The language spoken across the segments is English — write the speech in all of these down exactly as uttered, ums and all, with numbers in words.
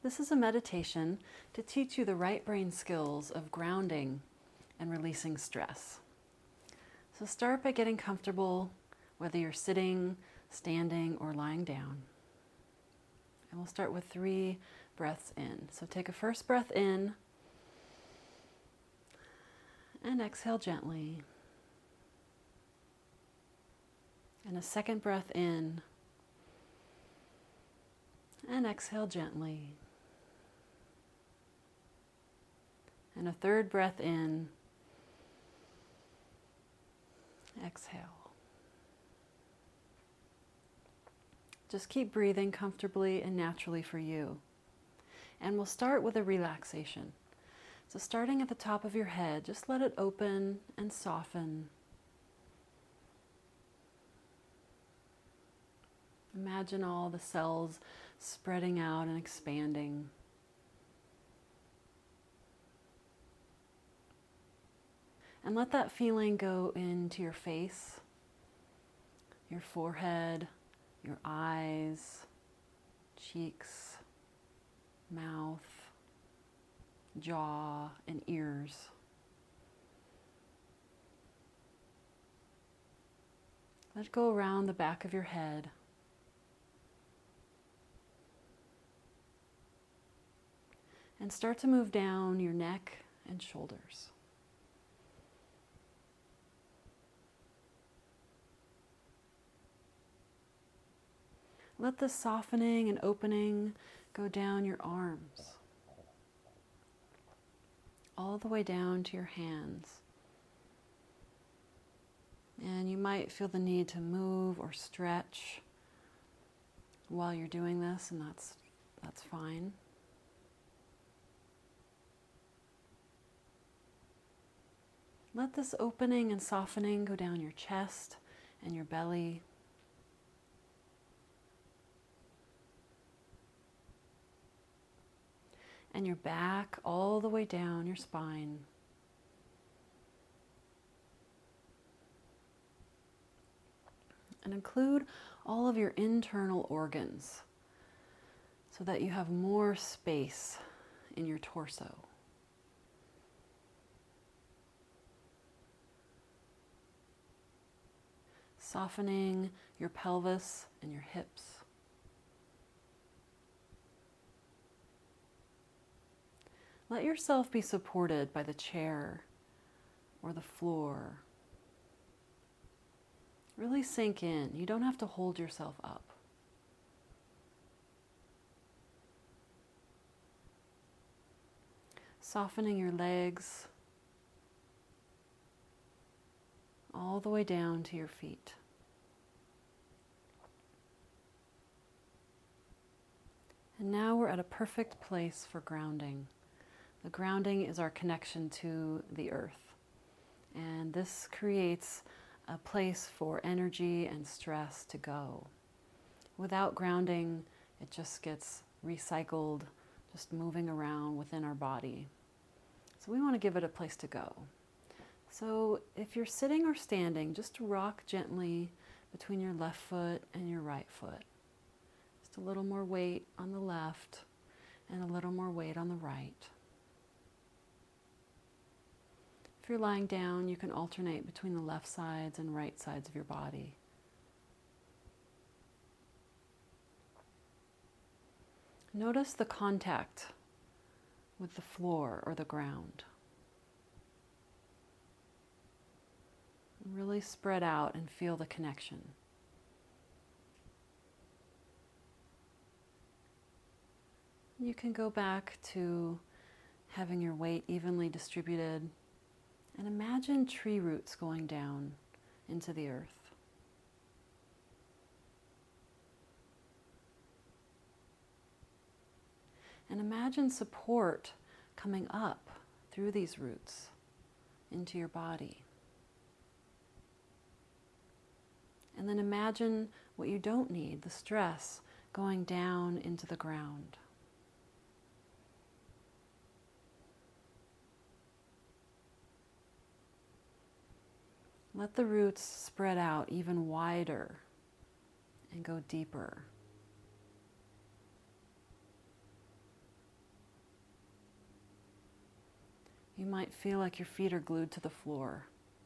This is a meditation to teach you the right brain skills of grounding and releasing stress. So start by getting comfortable, whether you're sitting, standing, or lying down. And we'll start with three breaths in. So take a first breath in and exhale gently. And a second breath in and exhale gently. And a third breath in, exhale. Just keep breathing comfortably and naturally for you. And we'll start with a relaxation. So starting at the top of your head, just let it open and soften. Imagine all the cells spreading out and expanding. And let that feeling go into your face, your forehead, your eyes, cheeks, mouth, jaw, and ears. Let it go around the back of your head. And start to move down your neck and shoulders. Let the softening and opening go down your arms, all the way down to your hands. And you might feel the need to move or stretch while you're doing this, and that's, that's fine. Let this opening and softening go down your chest and your belly. And your back all the way down your spine. And include all of your internal organs so that you have more space in your torso. Softening your pelvis and your hips. Let yourself be supported by the chair or the floor. Really sink in. You don't have to hold yourself up. Softening your legs all the way down to your feet. And now we're at a perfect place for grounding. The grounding is our connection to the earth. And this creates a place for energy and stress to go. Without grounding, it just gets recycled, just moving around within our body. So we want to give it a place to go. So if you're sitting or standing, just rock gently between your left foot and your right foot. Just a little more weight on the left and a little more weight on the right. If you're lying down, you can alternate between the left sides and right sides of your body. Notice the contact with the floor or the ground. Really spread out and feel the connection. You can go back to having your weight evenly distributed. And imagine tree roots going down into the earth. And imagine support coming up through these roots into your body. And then imagine what you don't need, the stress, going down into the ground. Let the roots spread out even wider and go deeper. You might feel like your feet are glued to the floor.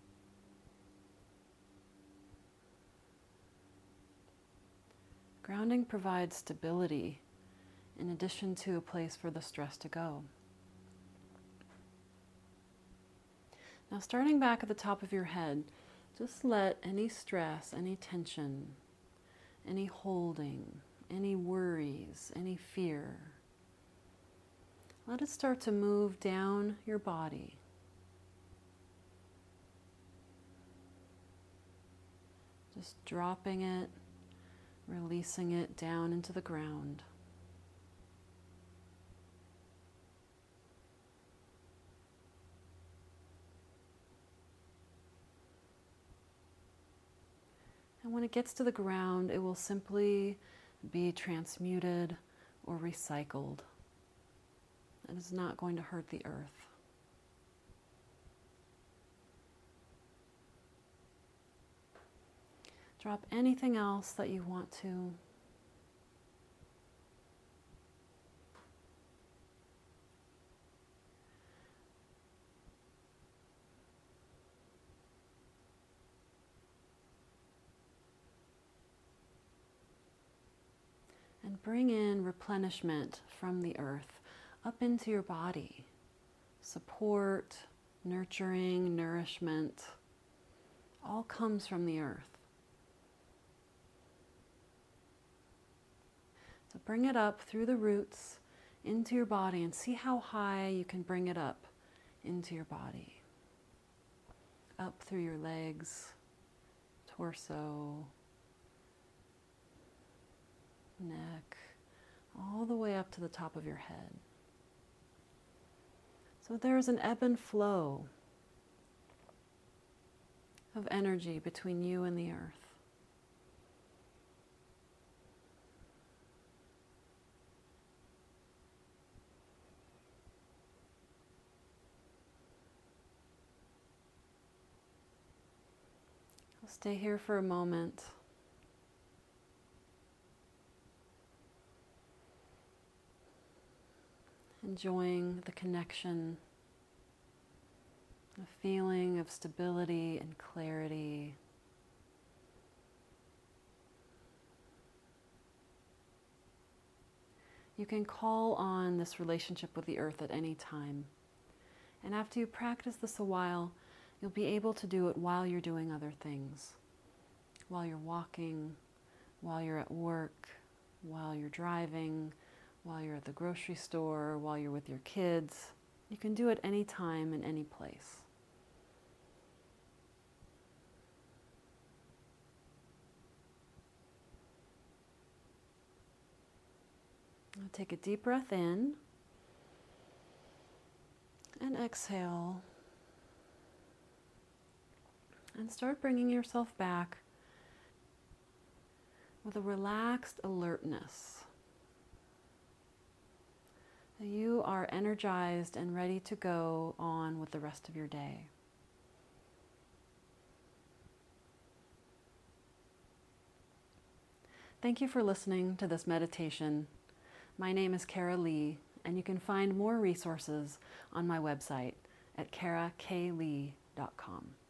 Grounding provides stability in addition to a place for the stress to go. Now, starting back at the top of your head, just let any stress, any tension, any holding, any worries, any fear, let it start to move down your body. Just dropping it, releasing it down into the ground. And when it gets to the ground, it will simply be transmuted or recycled. It is not going to hurt the earth. Drop anything else that you want to. And bring in replenishment from the earth up into your body. Support, nurturing, nourishment, all comes from the earth. So bring it up through the roots into your body and see how high you can bring it up into your body. Up through your legs, torso, neck, all the way up to the top of your head. So there's an ebb and flow of energy between you and the earth. I'll stay here for a moment. Enjoying the connection, the feeling of stability and clarity. You can call on this relationship with the earth at any time. And after you practice this a while, you'll be able to do it while you're doing other things. While you're walking, while you're at work, while you're driving, while you're at the grocery store, while you're with your kids. You can do it any time and any place. Now take a deep breath in and exhale. And start bringing yourself back with a relaxed alertness. You are energized and ready to go on with the rest of your day. Thank you for listening to this meditation. My name is Kara Lee, and you can find more resources on my website at kara k lee dot com.